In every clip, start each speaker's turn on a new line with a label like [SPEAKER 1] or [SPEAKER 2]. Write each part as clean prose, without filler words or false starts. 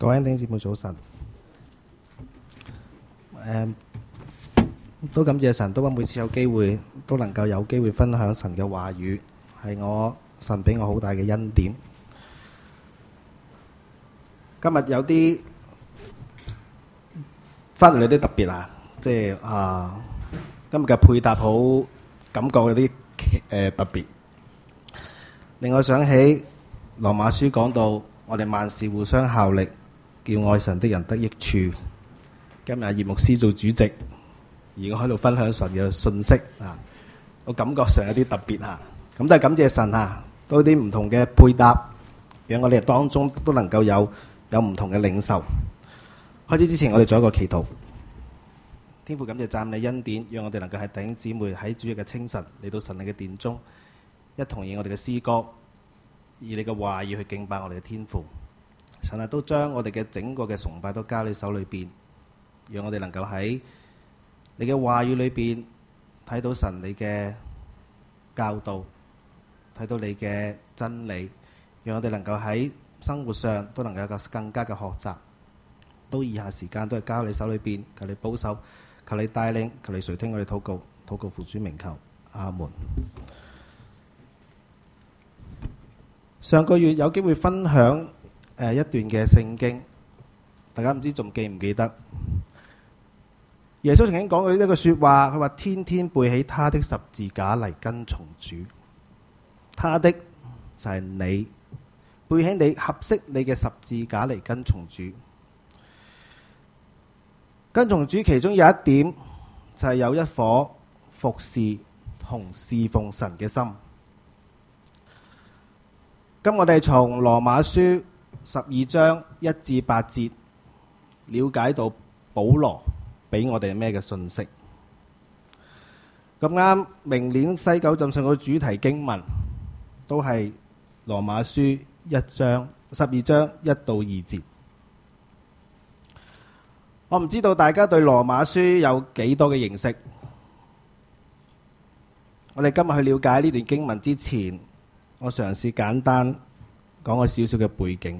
[SPEAKER 1] 各位弟兄姊妹早晨。都感謝神，都話每次有機會都能夠有機會分享神嘅話語，係神俾我好大嘅恩典。今日有啲翻嚟有啲特別啊，即係今日嘅配搭好感覺有啲特別，令我想起羅馬書講到我哋萬事互相效力，叫愛神的人得益處。今日葉牧師做主席，而我喺度分享神嘅信息啊，我感覺上有啲特別啊。咁都係感謝神啊，多啲唔同嘅配搭，讓我哋當中都能夠有唔同嘅領受。開始之前，我哋做一個祈禱。天父，感謝讚美你恩典，讓我哋能夠係弟兄姊妹喺主日嘅清晨嚟到神你嘅殿中，一同以我哋嘅詩歌，以你嘅話語去敬拜我哋嘅天父。神啊，都將我哋嘅整個嘅崇拜都交你手裏邊，讓我哋能夠喺你嘅話語裏邊睇到神你嘅教導，睇到你嘅真理，讓我哋能夠喺生活上都能夠有一個更加嘅學習。都以下時間都係交你手裏邊，求你保守，求你帶領，求你垂聽我哋禱告，禱告父主名求，阿門。上個月有機會分享一段嘅聖經，大家唔知仲記唔記得？耶穌曾經講過一句說話，佢話天天背起他的十字架嚟跟從主。他的就係你，背起你合適你嘅十字架嚟跟從主。跟從主其中有一點就係有一顆服侍同侍奉神嘅心。咁我哋從羅馬書12章1至8節了解到保羅俾我哋咩嘅信息。咁啱明年西九浸信嘅主題經文都係羅馬書12章1到2節。我唔知道大家對羅馬書有幾多嘅認識。我哋今日去了解呢段經文之前，我嘗試簡單講個少少嘅背景。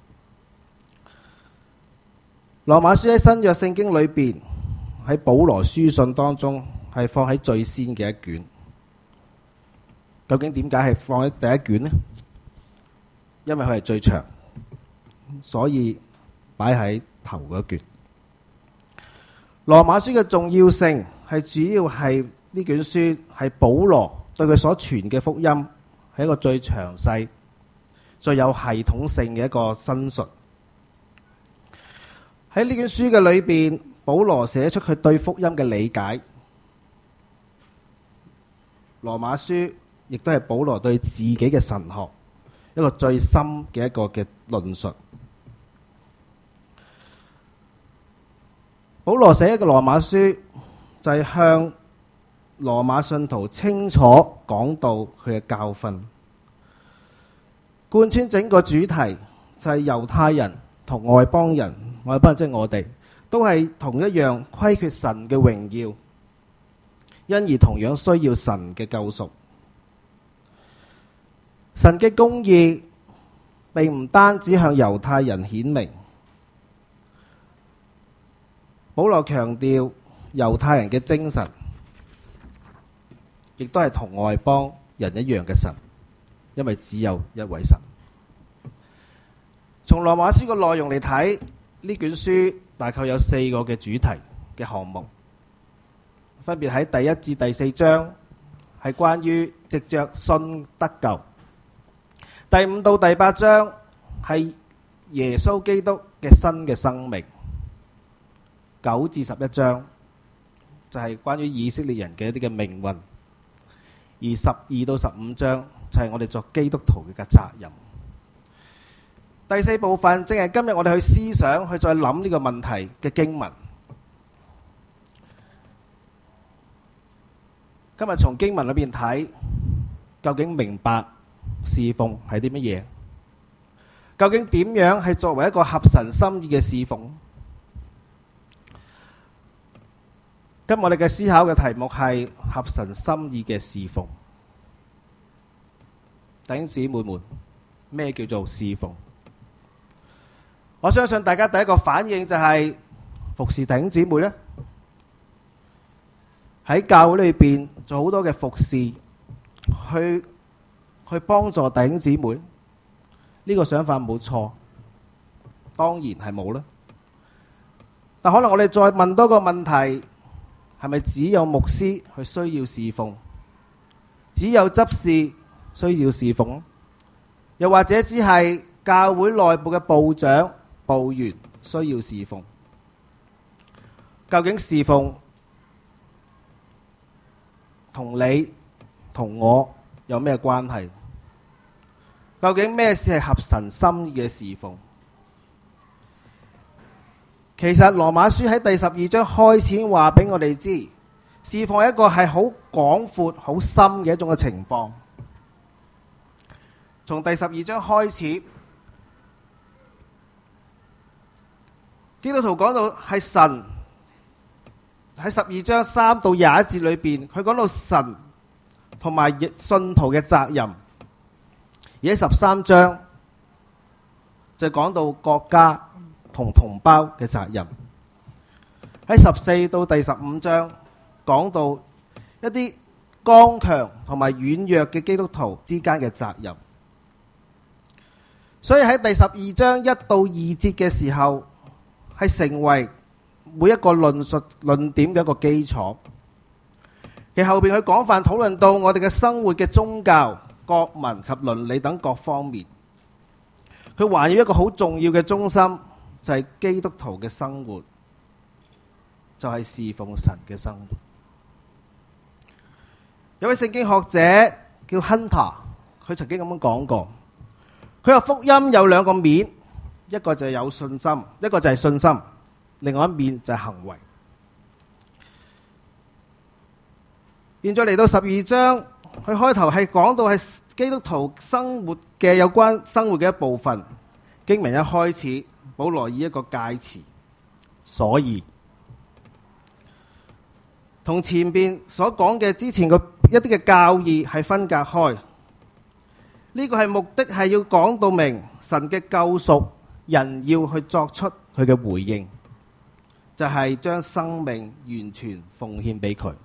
[SPEAKER 1] 羅馬書喺新約聖經裏邊，喺保羅書信當中係放喺最先嘅一卷。究竟點解係放喺第一卷呢？因為佢係最長，所以擺喺頭嗰卷。羅馬書嘅重要性係主要係呢卷書係保羅對佢所傳嘅福音係一個最詳細、最有系統性嘅一個申述。喺呢卷書嘅裏邊，保羅寫出佢對福音嘅理解。羅馬書亦都係保羅對自己嘅神學一個最深嘅一個嘅論述。保羅寫一個羅馬書，就係向羅馬信徒清楚講到佢嘅教訓，貫穿整個主題就係猶太人同外邦人，外邦人即係我哋，都係同一樣虧缺神嘅榮耀，因而同樣需要神嘅救贖。神嘅公義並唔單止向猶太人顯明。保羅強調猶太人嘅精神，亦都係同外邦人一樣嘅神，因為只有一位神。從羅馬書嘅內容嚟睇，呢卷書大概有4個嘅主題嘅項目，分別喺第1至第4章係關於藉着信得救，第5到第8章係耶穌基督嘅新嘅生命，9至11章就係關於以色列人嘅一啲嘅命運，而12到15章就係我哋作基督徒嘅責任。第4部分正係今日我哋去思想，去再諗呢個問題嘅經文。今日從經文裏邊睇，究竟明白侍奉係啲乜嘢？究竟點樣係作為一個合神心意嘅侍奉？今日我哋嘅思考嘅題目係合神心意嘅侍奉。弟兄姊妹們，咩叫做侍奉？ 我相信大家第一個反應就係服侍弟兄姊妹咧，喺教會裏邊做好多嘅服侍，去幫助弟兄姊妹。呢個想法冇錯，當然係冇啦。但可能我哋再問多個問題，係咪只有牧師去需要侍奉？只有執事需要侍奉？又或者只係教會內部嘅部長、部員需要侍奉？究竟侍奉同你同我有咩關係？究竟咩事係合神心意嘅侍奉？其實羅馬書喺第12章開始話俾我哋知，侍奉係一個係好廣闊、好深嘅一種嘅情況。從第12章開始，基督徒講到係神喺12章3到21節裏邊，佢講到神同埋信徒嘅責任；而喺13章就講到國家同同胞嘅責任。喺14到第15章講到一啲剛強同埋軟弱嘅基督徒之間嘅責任。所以喺第12章1到2節嘅時候，係成為每一個論述論點嘅一個基礎。其後邊佢廣泛討論到我哋嘅生活嘅宗教、國民及倫理等各方面。佢環繞一個好重要嘅中心，就係基督徒嘅生活，就係侍奉神嘅生活。有位聖經學者叫 Hunter， 佢曾經咁樣講過。佢話福音有兩個面，一個就係有信心，一個就係信心，另外一面就係行為。現在嚟到12章，佢開頭係講到係基督徒生活嘅有關生活嘅一部分。經文一開始，保羅以一個介詞，所以同前邊所講嘅之前嘅一啲嘅教義係分隔開。呢個係目的係要講到明神嘅救贖，人要去作出佢嘅回應，就係將生命完全奉獻俾佢。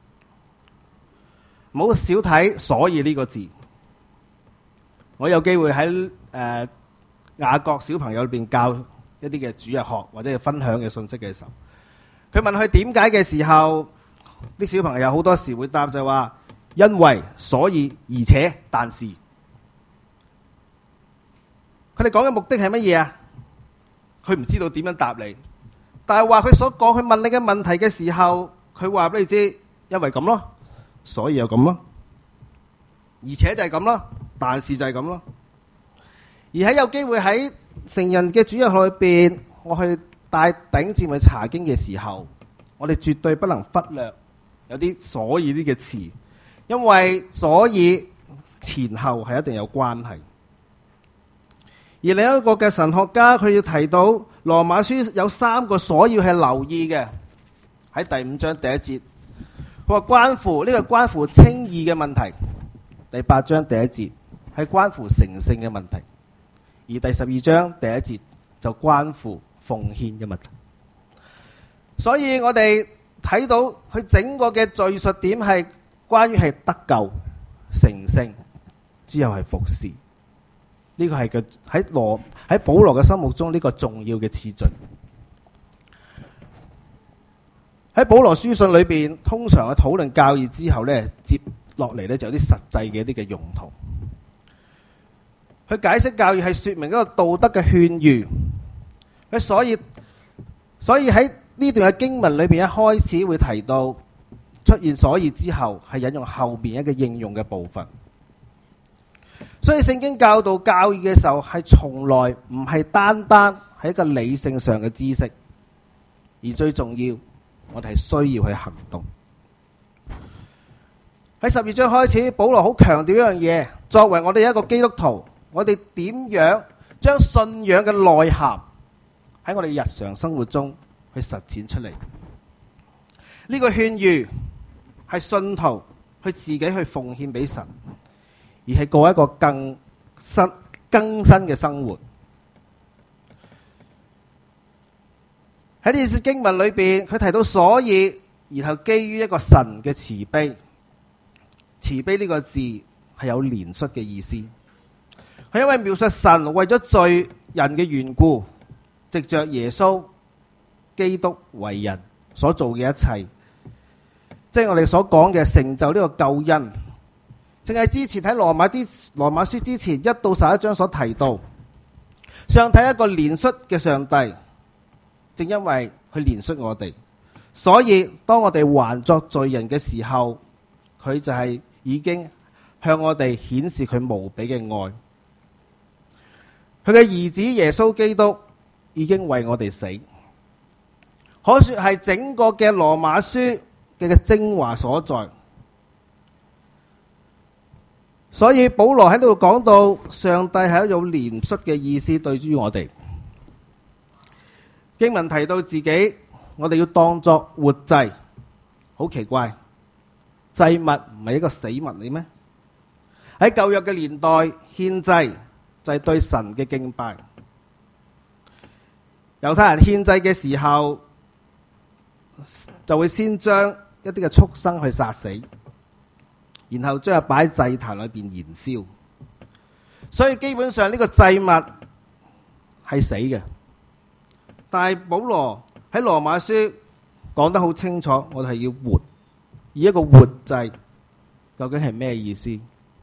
[SPEAKER 1] 唔好少睇所以呢個字。我有機會喺雅各小朋友裏邊教一啲嘅主日學或者係分享嘅信息嘅時候，佢問佢點解嘅時候，啲小朋友好多時會答就話因為、所以、而且、但是。佢哋講嘅目的係乜嘢啊？佢唔知道點樣答你，但係話佢所講，佢問你嘅問題嘅時候，佢話俾你知，因為咁咯，所以又咁咯，而且就係咁咯，但是就係咁咯。而喺有機會喺成人嘅主日學裏邊，我去帶弟兄姊妹查經嘅時候，我哋絕對不能忽略有啲所以呢個詞，因為所以前後係一定有關係。而另一個嘅神學家，佢要提到羅馬書有3個所要係留意嘅。喺第5章第1節，佢話關乎呢個關乎稱義嘅問題；第8章第1節係關乎成聖嘅問題；而第12章第1節就關乎奉獻嘅問題。所以我哋睇到佢整個嘅敘述點係關於係得救、成聖之後係服侍。呢個係喺保羅嘅心目中呢個重要嘅次序。喺保羅書信裏邊，通常去討論教義之後呢，接落嚟呢就有啲實際嘅一啲嘅用途。去解釋教義係說明一個道德嘅勸喻。所以喺呢段嘅經文裏邊，一開始會提到出現所以之後，係引用後邊一個應用嘅部分。所以聖經教導教義嘅時候，係從來唔係單單係一個理性上嘅知識，而最重要，我哋係需要去行動。喺12章開始，保羅好強調一樣嘢，作為我哋一個基督徒，我哋點樣將信仰嘅內涵喺我哋日常生活中去實踐出嚟。呢個勸喻係信徒去自己去奉獻俾神，而係過一個更新嘅生活。 喺呢節經文裏邊，佢提到所以，然後基於一個神嘅慈悲。慈悲呢個字係有憐恤嘅意思，係因為描述神為咗罪人嘅緣故，藉着耶穌基督為人所做嘅一切，即係我哋所講嘅成就呢個救恩。正係之前喺羅馬書之前1到11章所提到，上帝一個憐恤嘅上帝，正因為佢憐恤我哋，所以當我哋還作罪人嘅時候，佢就係已經向我哋顯示佢無比嘅愛。佢嘅兒子耶穌基督已經為我哋死，可說係整個嘅羅馬書嘅精華所在。所以保羅喺度講到上帝係一種憐恤嘅意思對於我哋。經文提到自己，我哋要當作活祭，好奇怪，祭物唔係一個死物嚟咩？喺舊約嘅年代，獻祭就係對神嘅敬拜。猶太人獻祭嘅時候，就會先將一啲嘅畜生去殺死，然後將佢擺喺祭壇裏邊燃燒。所以基本上呢個祭物係死嘅。但係保羅喺羅馬書講得好清楚，我哋係要活，以一個活祭，究竟係咩意思？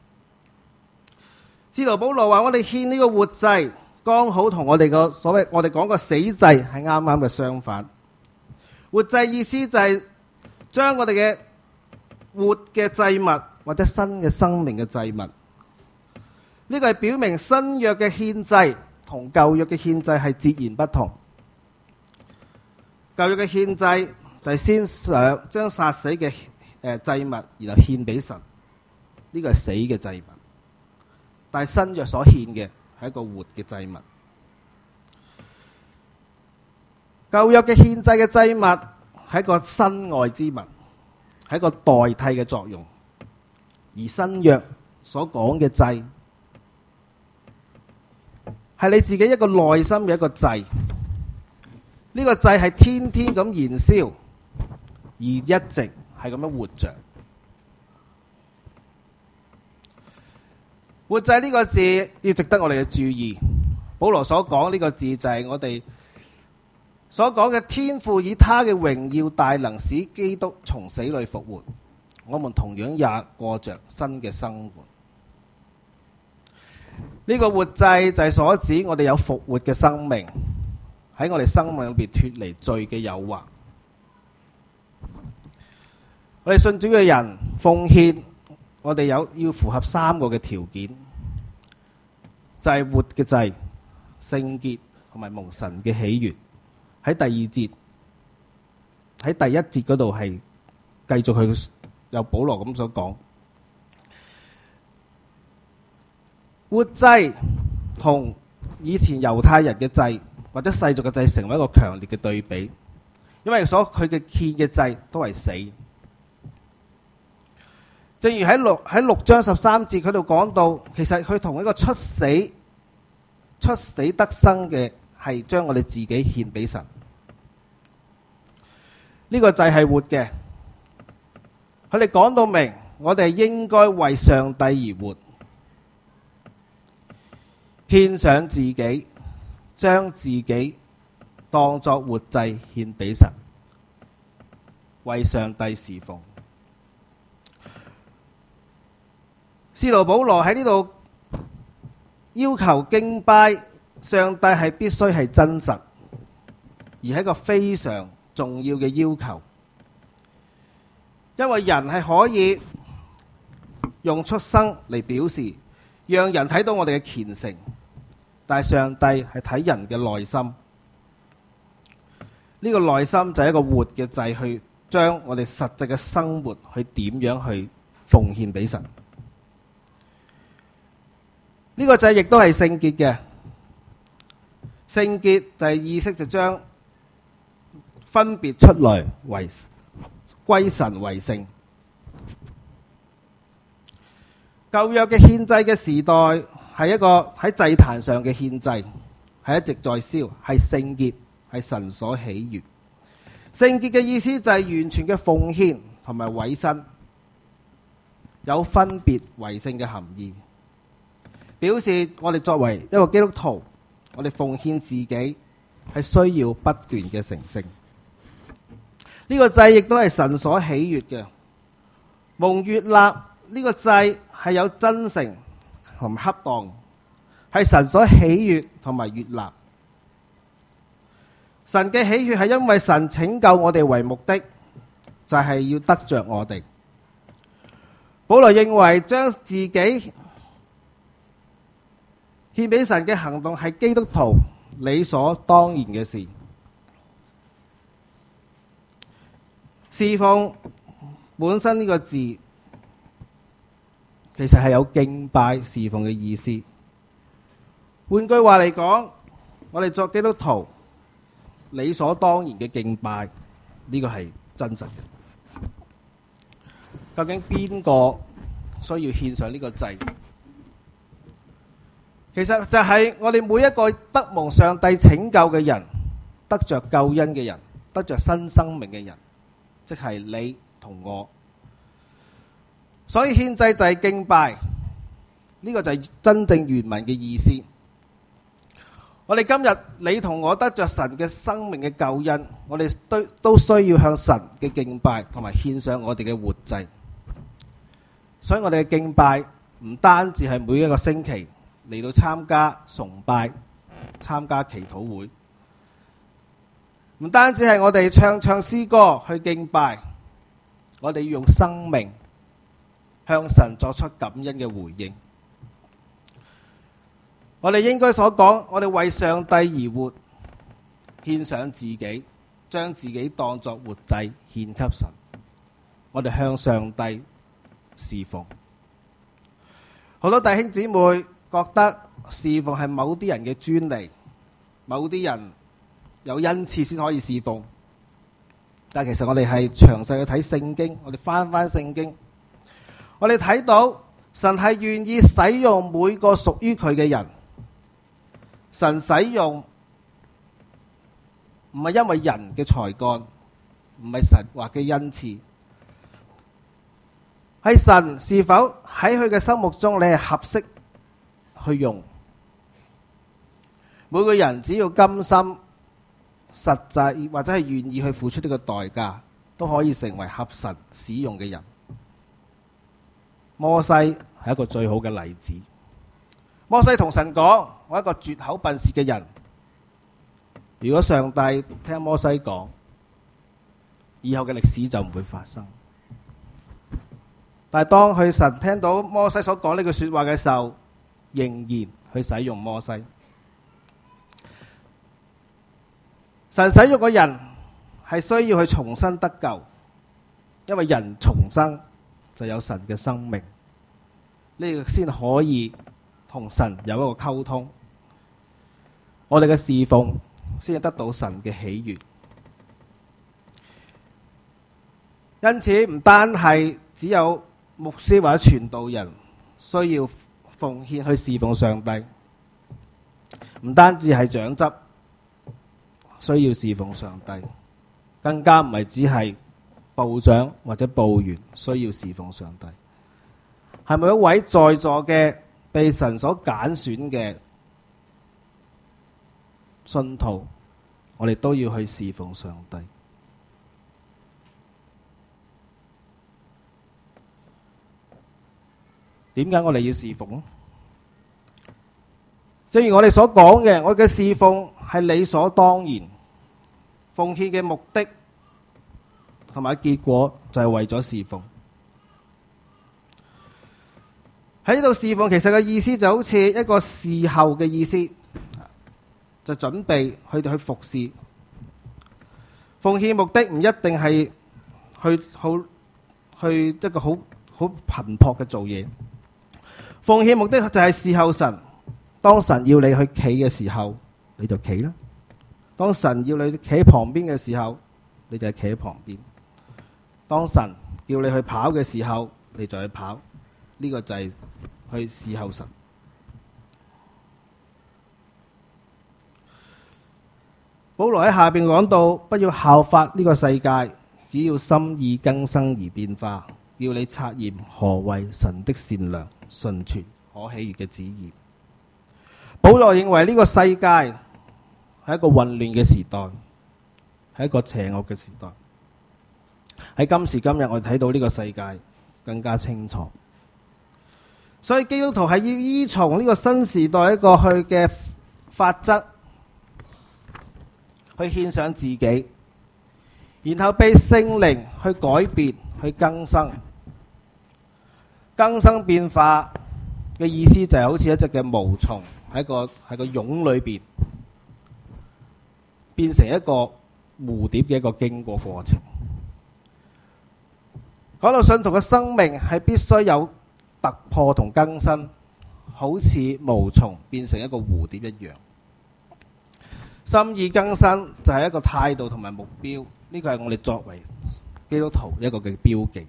[SPEAKER 1] 使徒保羅話我哋獻呢個活祭，剛好同我哋個所謂我哋講個死祭係啱啱嘅相反。活祭意思就係將我哋嘅活嘅祭物或者新嘅生命嘅祭物，呢個係表明新約嘅獻祭同舊約嘅獻祭係截然不同。舊約嘅獻祭就係先將殺死嘅祭物，然後獻俾神，呢個係死嘅祭物。但係新約所獻嘅係一個活嘅祭物。舊約嘅獻祭嘅祭物係一個身外之物，係一個代替嘅作用。而新約所講嘅祭係你自己一個內心嘅一個祭。呢個祭係天天咁燃燒，而一直係咁樣活着。活祭呢個字要值得我哋嘅注意。保羅所講呢個字就係我哋所講嘅天父以他嘅榮耀大能使基督從死裏復活，我們同樣也過着新嘅生活。呢個活祭就係所指我哋有復活嘅生命，喺我哋生命裏邊脫離罪嘅誘惑。我哋信主嘅人奉獻，我哋要符合3個嘅條件，就係活嘅祭、聖潔同埋蒙神嘅喜悅。喺第2節，喺第1節嗰度係繼續去有保羅咁所講，活祭同以前猶太人嘅祭或者世俗嘅祭成為一個強烈嘅對比，因為佢嘅獻嘅祭都係死。正如喺6章13節佢度講到，其實佢同一個出死得生嘅係將我哋自己獻俾神。呢個祭係活嘅，佢哋講到明，我哋應該為上帝而活，獻上自己，將自己當作活祭獻俾神，為上帝侍奉。使徒保羅喺呢度要求敬拜上帝係必須係真實，而係一個非常重要嘅要求，因為人係可以用出生嚟表示，讓人睇到我哋嘅虔誠，但係上帝係睇人嘅內心。呢個內心就係一個活嘅祭，去將我哋實際嘅生活去點樣去奉獻俾神。呢個祭亦都係聖潔嘅，聖潔就係意識就將分別出來為歸神為聖。舊約嘅獻祭嘅時代係一個喺祭壇上嘅獻祭，係一直在燒，係聖潔，係神所喜悅。 聖潔嘅意思就係完全嘅奉獻同埋委身，有分別為聖嘅含義，表示我哋作為一個基督徒，我哋奉獻自己係需要不斷嘅成聖。呢個祭亦都係神所喜悅嘅，蒙悅納呢個祭係有真誠同埋恰當，係神所喜悅同埋悅納。神嘅喜悅係因為神拯救我哋為目的，就係要得着我哋。保羅認為將自己獻俾神嘅行動係基督徒理所當然嘅事。侍奉本身呢個字，其實係有敬拜侍奉嘅意思。換句話嚟講，我哋作基督徒理所當然嘅敬拜，呢個係真實嘅。究竟邊個需要獻上呢個祭？其實就係我哋每一個得蒙上帝拯救嘅人，得着救恩嘅人，得着新生命嘅人，即係你同我。所以獻祭就係敬拜，呢個就係真正原文嘅意思。我哋今日你同我得着神嘅生命嘅救恩，我哋都需要向神嘅敬拜同埋獻上我哋嘅活祭。所以我哋嘅敬拜唔單止係每一個星期嚟到參加崇拜、參加祈禱會，唔單止係我哋唱詩歌去敬拜，我哋要用生命向神作出感恩嘅回應。我哋應該所講，我哋為上帝而活，獻上自己，將自己當作活祭獻給神。我哋向上帝侍奉。好多弟兄姊妹覺得侍奉係某啲人嘅專利，某啲人有恩賜先可以侍奉。但其實我哋係詳細去睇聖經，我哋翻聖經，我哋睇到神係願意使用每個屬於佢嘅人。神使用唔係因為人嘅才幹，唔係神話嘅恩賜，係神是否喺佢嘅心目中你係合適去用。每個人只要甘心實際或者係願意去付出呢個代價，都可以成為合神使用嘅人。摩西係一個最好嘅例子。摩西同神講：我一個拙口笨舌嘅人。如果上帝聽摩西講，以後嘅歷史就唔會發生。但係當神聽到摩西所講呢句說話嘅時候，仍然去使用摩西。神使用個人係需要去重新得救，因為人重生就有神嘅生命，呢個先可以同神有一個溝通，我哋嘅侍奉先至得到神嘅喜悅。因此唔單係只有牧師或者傳道人需要奉獻去侍奉上帝，唔單止係長執需要侍奉上帝，更加唔係只係部長或者部員需要侍奉上帝，係每一位在座嘅被神所揀選嘅信徒，我哋都要去侍奉上帝。點解我哋要侍奉？正如我哋所講嘅，我哋嘅侍奉係理所當然，奉獻嘅目的同埋結果就係為咗侍奉。喺呢度侍奉其實嘅意思就好似一個事後嘅意思，就準備去服侍。奉獻目的唔一定係去一個好頻撲嘅做嘢。奉獻目的就係侍候神。當神要你去企嘅時候，你就企啦；當神要你企喺旁邊嘅時候，你就係企喺旁邊；當神叫你去跑嘅時候，你就去跑。呢個就係去侍候神。 保羅喺下邊講到，不要效法呢個世界，只要心意更新而變化，要你察驗何為神的善良、純全、可喜悅嘅旨意。保羅認為呢個世界係一個混亂嘅時代，係一個邪惡嘅時代。喺今時今日，我哋睇到呢個世界更加清楚。所以基督徒係要依從呢個新時代一個去嘅法則，去獻上自己，然後被聖靈去改變、去更新。更新變化嘅意思就係好似一隻嘅毛蟲喺個蛹裏邊，變成一個蝴蝶嘅一個經過程。講到信徒嘅生命係必須有突破同更新，好似毛蟲變成一個蝴蝶一樣。心意更新就係一個態度同埋目標，呢個係我哋作為基督徒一個嘅標記。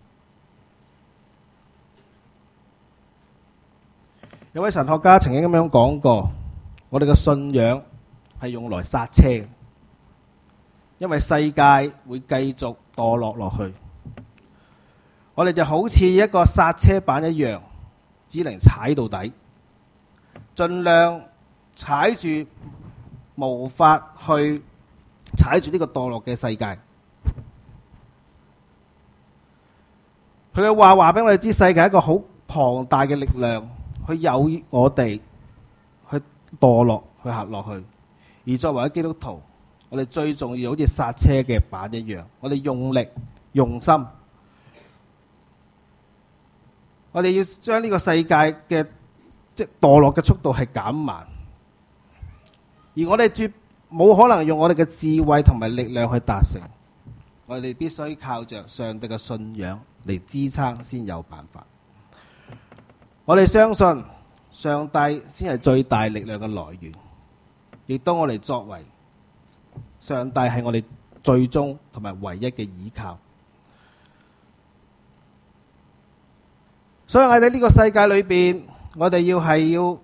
[SPEAKER 1] 有位神學家曾經咁樣講過，我哋嘅信仰係用來剎車，因為世界會繼續墮落去。我哋就好似一個剎車板一樣，只能踩到底，盡量踩住，無法去踩住呢個墮落嘅世界。佢嘅話俾我哋知，世界係一個好龐大嘅力量，去誘我哋去墮落，去行落去。而作為基督徒，我哋最重要好似剎車嘅板一樣，我哋用力用心。我哋要將呢個世界嘅墮落嘅速度係減慢，而我哋絕冇可能用我哋嘅智慧同埋力量去達成，我哋必須靠着上帝嘅信仰嚟支撐先有辦法。我哋相信上帝先係最大力量嘅來源，亦都我哋作為上帝係我哋最終同埋唯一嘅依靠。所以我哋呢個世界裏邊，我哋要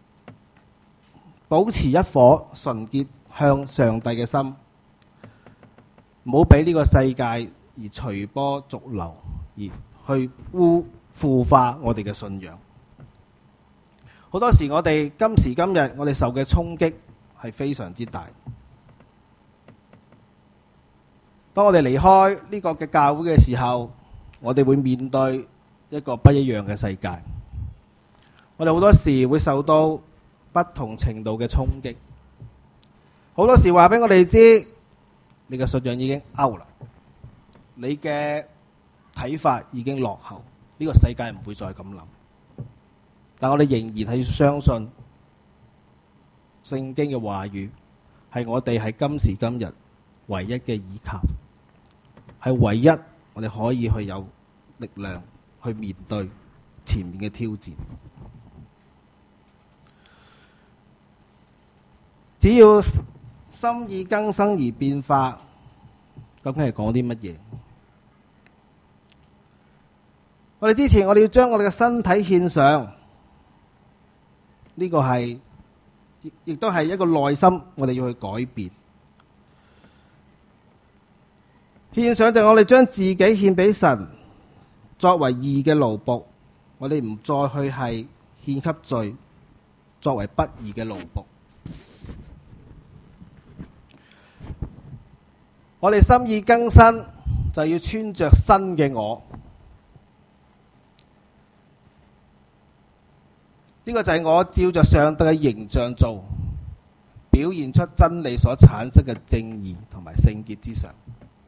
[SPEAKER 1] 保持一顆純潔向上帝嘅心，唔好俾呢個世界而隨波逐流，而去腐化我哋嘅信仰。好多時我哋今時今日我哋受嘅衝擊係非常之大。當我哋離開呢個嘅教會嘅時候，我哋會面對一個不一樣嘅世界。我哋好多時會受到不同程度嘅衝擊，好多時話俾我哋知，你嘅信仰已經 out 啦，你嘅睇法已經落後，呢個世界唔會再咁諗。但我哋仍然係要相信聖經嘅話語係我哋喺今時今日唯一嘅依靠，係唯一我哋可以去有力量去面對前面嘅挑戰。只要心意更新而變化，究竟係講啲乜嘢？我哋之前我哋要將我哋嘅身體獻上，呢個係亦都係一個內心我哋要去改變。獻上就係我哋將自己獻俾神，作為義嘅奴僕，我哋唔再去係獻給罪，作為不義嘅奴僕。我哋心意更新，就要穿着新嘅我。呢個就係我照着上帝嘅形象做，表現出真理所產生嘅正義同埋聖潔之上。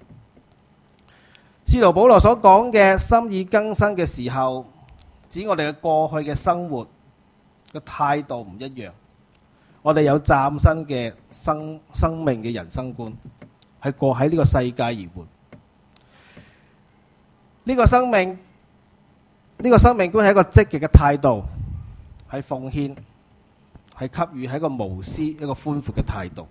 [SPEAKER 1] 使徒保羅所講嘅心意更新嘅時候，指我哋嘅過去嘅生活嘅態度唔一樣，我哋有嶄新嘅生命嘅人生觀，係過喺呢個世界而活。呢個生命觀係一個積極嘅態度，係奉獻，係給予，係一個無私、一個寬闊嘅態度。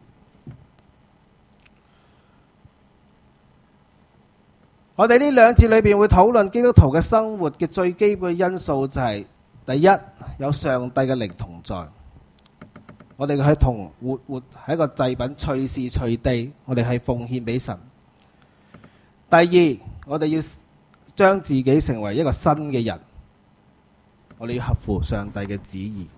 [SPEAKER 1] 我哋呢兩節裏邊會討論基督徒嘅生活嘅最基本嘅因素就係：第一，有上帝嘅靈同在； 我哋係同活係一個祭品，隨時隨地我哋係奉獻俾神。第二，我哋要將自己成為一個新嘅人，我哋要合乎上帝嘅旨意。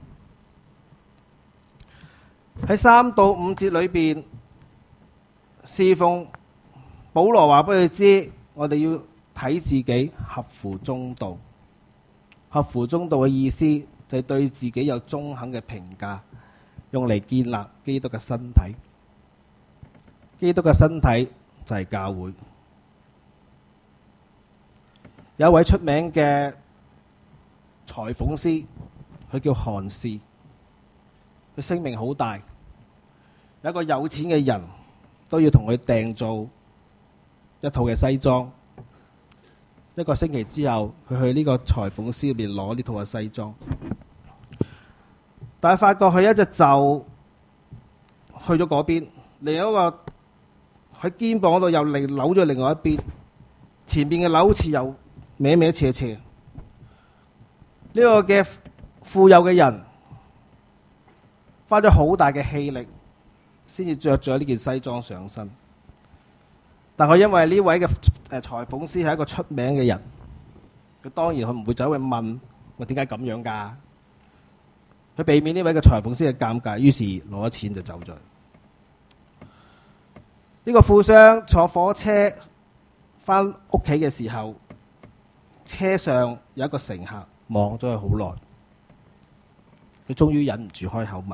[SPEAKER 1] 喺3到5節裏邊，侍奉保羅話俾佢知，我哋要睇自己合乎中道。合乎中道嘅意思就係對自己有中肯嘅評價，用嚟建立基督嘅身體。基督嘅身體就係教會。有一位出名嘅裁縫師，佢叫韓氏，佢聲名好大。有一個有錢嘅人都要同佢訂做一套嘅西裝。1個星期之後，佢去呢個裁縫師裏面攞呢套嘅西裝，但係發覺佢一隻袖去咗嗰邊，另一個喺肩膀嗰度又扭咗另外一邊，前邊嘅紐好似又歪歪斜斜。呢個嘅富有嘅人花咗好大嘅氣力，先至着咗呢件西裝上身。但係因為呢位嘅裁縫師係一個出名嘅人，佢當然佢唔會走去問我點解咁樣㗎。佢避免呢位嘅裁縫師嘅尷尬，於是攞咗錢就走咗。呢個富商坐火車返屋企嘅時候，車上有一個乘客望咗佢好耐，佢終於忍唔住開口問：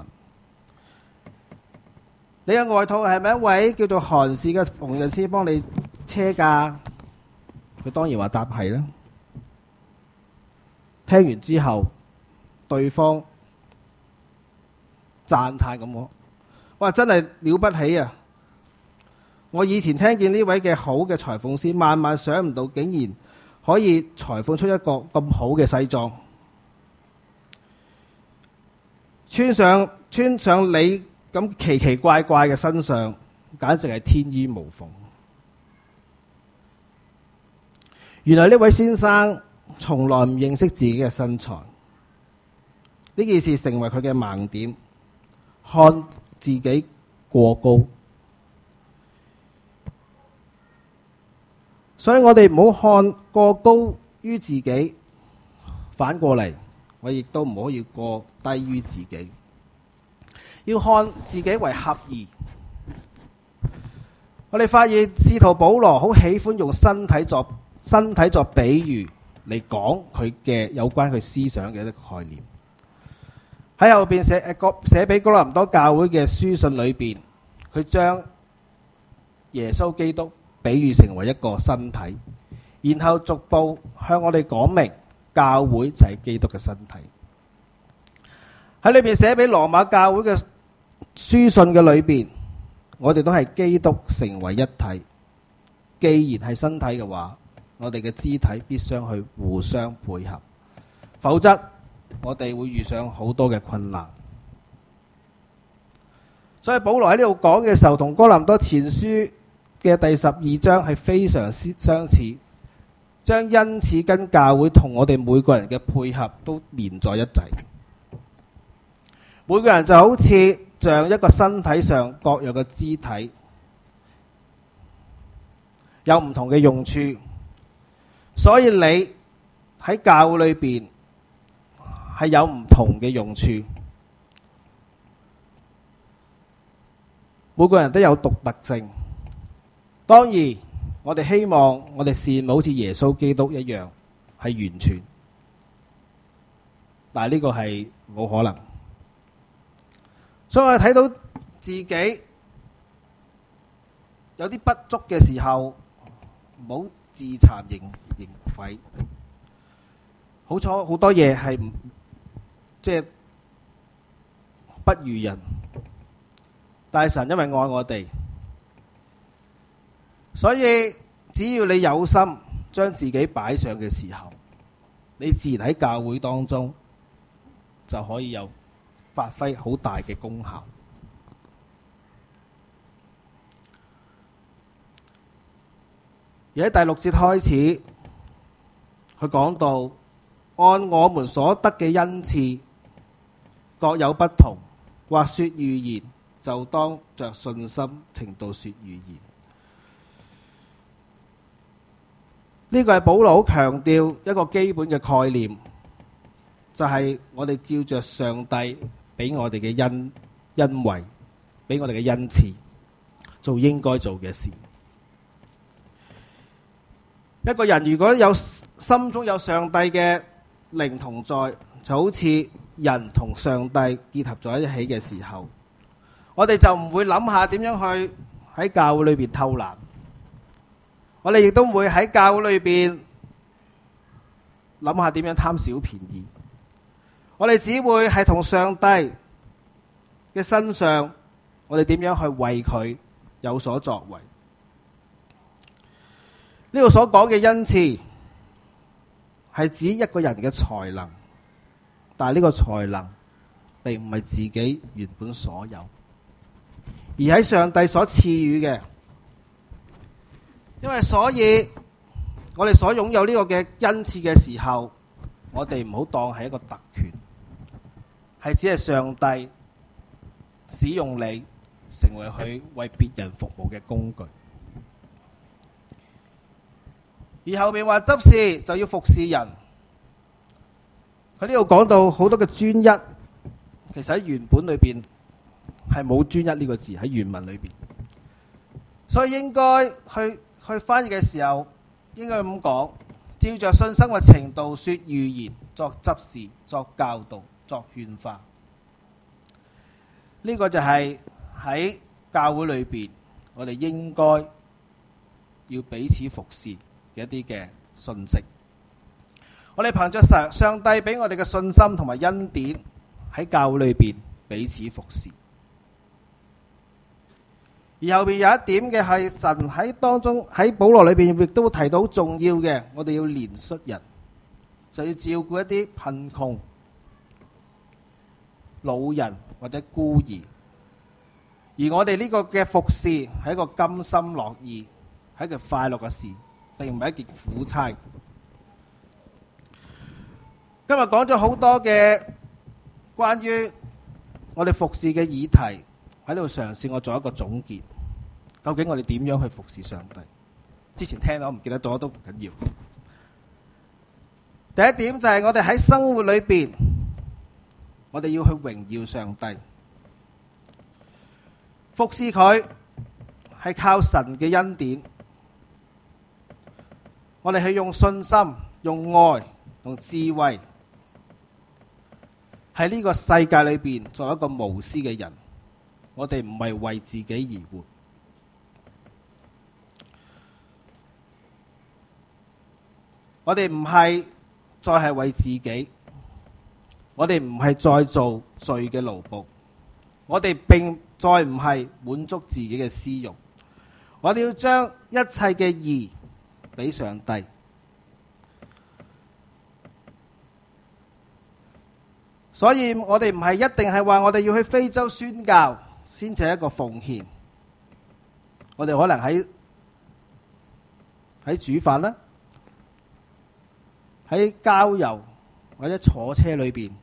[SPEAKER 1] 你嘅外套係咪一位叫做韓氏嘅縫紉師幫你車㗎？佢當然話答係啦。聽完之後，對方讚嘆咁講：哇，真係了不起啊！我以前聽見呢位嘅好嘅裁縫師，萬萬想唔到竟然可以裁縫出一個咁好嘅西裝，穿上你咁奇奇怪怪嘅身上，簡直係天衣無縫。原來呢位先生從來唔認識自己嘅身材，呢件事成為佢嘅盲點，看自己過高。所以我哋唔好看過高於自己，反過嚟，我亦都唔可以過低於自己，要看自己為合宜。我哋發現使徒保羅好喜歡用身體作比喻嚟講佢嘅有關佢思想嘅一個概念。喺後邊寫俾哥林多教會嘅書信裏邊，佢將耶穌基督比喻成為一個身體，然後逐步向我哋講明教會就係基督嘅身體。喺裏邊寫俾羅馬教會嘅書信嘅裏邊，我哋都係基督成為一體。既然係身體嘅話，我哋嘅肢體必須去互相配合，否則我哋會遇上好多嘅困難。所以保羅喺呢度講嘅時候，同哥林多前書嘅第12章係非常相似，將恩賜跟教會同我哋每個人嘅配合都連在一齊。每個人就好似像一個身體上各樣嘅肢體，有唔同嘅用處，所以你喺教會裏邊係有唔同嘅用處。每個人都有獨特性。當然，我哋希望我哋羨慕好似耶穌基督一樣係完全，但係呢個係冇可能。所以我哋睇到自己有啲不足嘅時候，唔好自慚形穢。好多嘢係即係不如人，但係神因為愛我哋，所以只要你有心將自己擺上嘅時候，你自然喺教會當中就可以有發揮好大嘅功效。而喺第6節開始，佢講到按我們所得嘅恩賜各有不同， 或說預言，就當着信心程度說預言。呢個係保羅好強調一個基本嘅概念，就係我哋照着上帝俾我哋嘅恩惠，俾我哋嘅恩賜，做應該做嘅事。一個人如果有心中有上帝嘅靈同在，就好似人同上帝結合在一起嘅時候，我哋就唔會諗下點樣去喺教會裏邊偷懶，我哋亦都唔會喺教會裏邊諗下點樣貪小便宜，我哋只會係同上帝嘅身上，我哋點樣去為佢有所作為。呢度所講嘅恩賜係指一個人嘅才能，但係呢個才能並唔係自己原本所有，而喺上帝所賜予嘅。因為所以我哋所擁有呢個嘅恩賜嘅時候，我哋唔好當係一個特權，係只係上帝使用你成為佢為別人服務嘅工具。而後面話執事就要服侍人，佢呢度講到好多嘅專一，其實喺原本裏邊係冇專一呢個字喺原文裏邊，所以應該去翻譯嘅時候應該咁講，照着信心嘅程度說預言，作執事，作教導，作勸化。呢個就係喺教會裏邊我哋應該要彼此服侍嘅一啲嘅信息。我哋憑着上帝俾我哋嘅信心同埋恩典，喺教會裏邊彼此服侍。而後邊有一點嘅係神喺當中喺保羅裏邊亦都提到好重要嘅，我哋要憐恤人，就要照顧一啲貧窮、老人或者孤兒。而我哋呢個嘅服侍係一個甘心樂意，係一個快樂嘅事，並唔係一件苦差。今日講咗好多嘅關於我哋服侍嘅議題，喺呢度嘗試我做一個總結。究竟我哋點樣去服侍上帝？之前聽到我唔記得咗都唔緊要。第一點就係我哋喺生活裏邊，我哋要去榮耀上帝，服侍佢係靠神嘅恩典。我哋係用信心、用愛、用智慧，喺呢個世界裏邊做一個無私嘅人。我哋唔係為自己而活。我哋唔係再係為自己，我哋唔係再做罪嘅奴僕，我哋並再唔係滿足自己嘅私欲，我哋要將一切嘅義俾上帝。所以我哋唔係一定係話我哋要去非洲宣教先至係一個奉獻，我哋可能喺煮飯啦，喺郊遊或者坐車裏邊，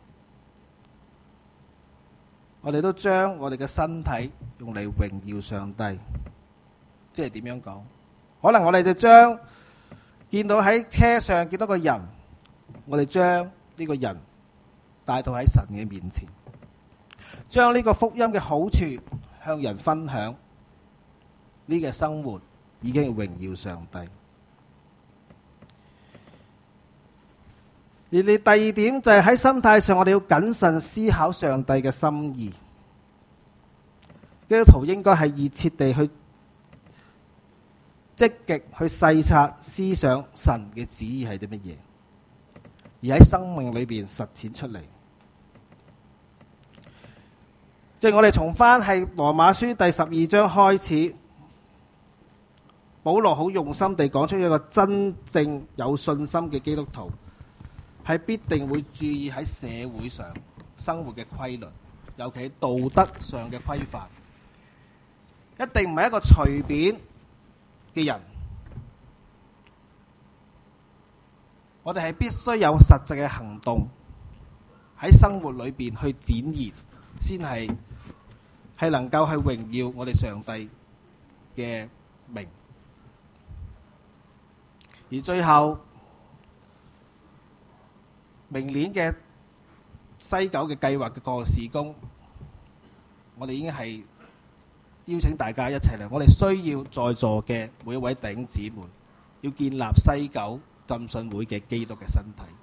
[SPEAKER 1] 我哋都將我哋嘅身體用嚟榮耀上帝。即係點樣講？可能我哋就將見到喺車上見到個人，我哋將呢個人帶到喺神嘅面前，將呢個福音嘅好處向人分享。呢個生活已經係榮耀上帝。而你第二點就係喺心態上，我哋要謹慎思考上帝嘅心意。基督徒應該係熱切地去積極去細察思想神嘅旨意係啲乜嘢，而喺生命裏邊實踐出嚟。即係我哋從翻係羅馬書第12章開始，保羅好用心地講出一個真正有信心嘅基督徒係必定會注意喺社會上生活嘅規律，尤其道德上嘅規範，一定唔係一個隨便嘅人。我哋係必須有實際嘅行動喺生活裏邊去展現，先係係能夠去榮耀我哋上帝嘅名。而最後明年嘅西九嘅計劃嘅各個事工，我哋已經係邀請大家一齊嚟。我哋需要在座嘅每一位弟兄姊妹，要建立西九浸信會嘅基督嘅身體。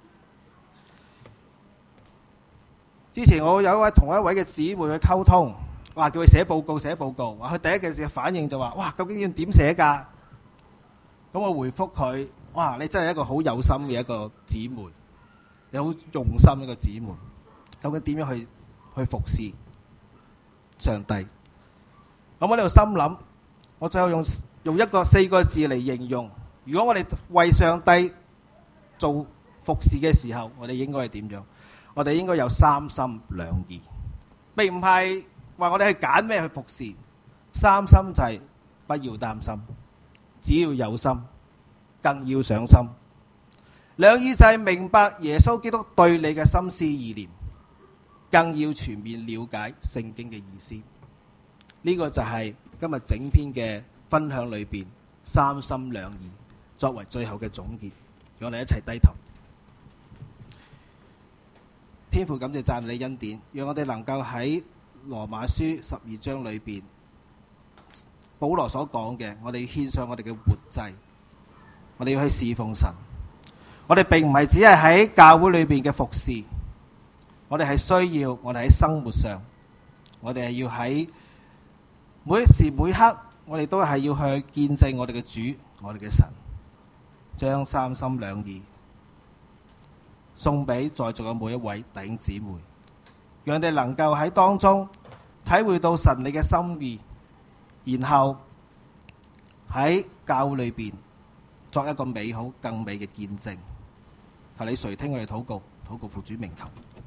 [SPEAKER 1] 之前我有同一位嘅姊妹去溝通，話叫佢寫報告，話佢第一件事嘅反應就話：哇，究竟要點寫㗎？咁我回覆佢：哇，你真係一個好有心嘅一個姊妹，你好用心一個姊妹。究竟點樣去服侍上帝？咁我呢度心諗，我最後用一個4個字嚟形容。如果我哋為上帝做服侍嘅時候，我哋應該係點樣？我哋應該有三心兩意，並唔係話我哋去揀咩去服侍。三心就係不要擔心，只要有心，更要上心。兩意就係明白耶穌基督對你嘅心思意念，更要全面了解聖經嘅意思。呢個就係今日整篇嘅分享裏邊三心兩意作為最後嘅總結。讓我哋一齊低頭。天父，感謝讚美你恩典，讓我哋能夠喺羅馬書12章裏邊保羅所講嘅，我哋獻上我哋嘅活祭，我哋要去侍奉神。我哋並唔係只係喺教會裏邊嘅服侍，我哋係需要，我哋喺生活上，我哋係要喺每一時每刻，我哋都係要去見證我哋嘅主，我哋嘅神，將三心兩意送俾在座嘅每一位弟兄姊妹，讓我哋能夠喺當中體會到神你嘅心意，然後喺教會裏邊作一個美好更美嘅見證。求你垂聽我哋禱告，禱告父主名求。